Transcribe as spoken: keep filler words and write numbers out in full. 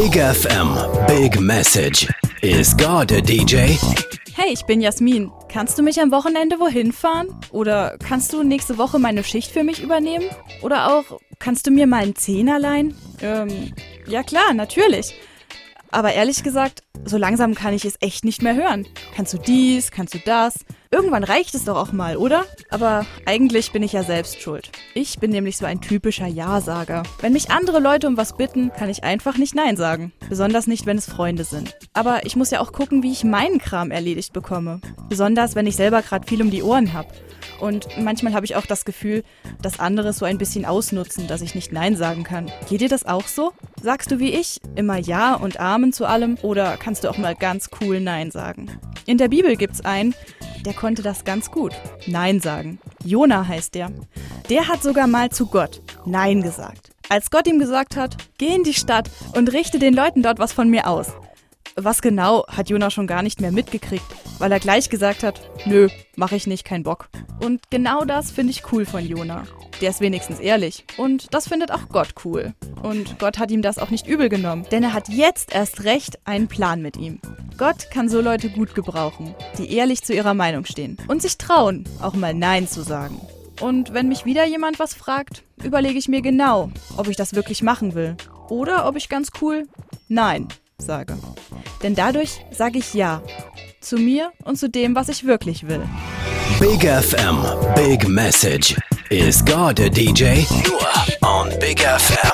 Big F M, Big Message. Is God a D J? Hey, ich bin Jasmin. Kannst du mich am Wochenende wohin fahren? Oder kannst du nächste Woche meine Schicht für mich übernehmen? Oder auch, kannst du mir mal einen Zehner leihen? Ähm, ja klar, natürlich. Aber ehrlich gesagt, so langsam kann ich es echt nicht mehr hören. Kannst du dies, kannst du das? Irgendwann reicht es doch auch mal, oder? Aber eigentlich bin ich ja selbst schuld. Ich bin nämlich so ein typischer Ja-Sager. Wenn mich andere Leute um was bitten, kann ich einfach nicht Nein sagen. Besonders nicht, wenn es Freunde sind. Aber ich muss ja auch gucken, wie ich meinen Kram erledigt bekomme. Besonders, wenn ich selber gerade viel um die Ohren habe. Und manchmal habe ich auch das Gefühl, dass andere es so ein bisschen ausnutzen, dass ich nicht Nein sagen kann. Geht dir das auch so? Sagst du wie ich immer Ja und Amen zu allem oder kannst du auch mal ganz cool Nein sagen? In der Bibel gibt's einen, der konnte das ganz gut. Nein sagen. Jona heißt der. Der hat sogar mal zu Gott Nein gesagt. Als Gott ihm gesagt hat, geh in die Stadt und richte den Leuten dort was von mir aus. Was genau, hat Jona schon gar nicht mehr mitgekriegt, weil er gleich gesagt hat, nö, mach ich nicht, kein Bock. Und genau das finde ich cool von Jona. Der ist wenigstens ehrlich. Und das findet auch Gott cool. Und Gott hat ihm das auch nicht übel genommen, denn er hat jetzt erst recht einen Plan mit ihm. Gott kann so Leute gut gebrauchen, die ehrlich zu ihrer Meinung stehen und sich trauen, auch mal Nein zu sagen. Und wenn mich wieder jemand was fragt, überlege ich mir genau, ob ich das wirklich machen will. Oder ob ich ganz cool Nein sage. Denn dadurch sage ich Ja. Zu mir und zu dem, was ich wirklich will. Big F M, Big Message. Is God a D J? Nur on Big F M.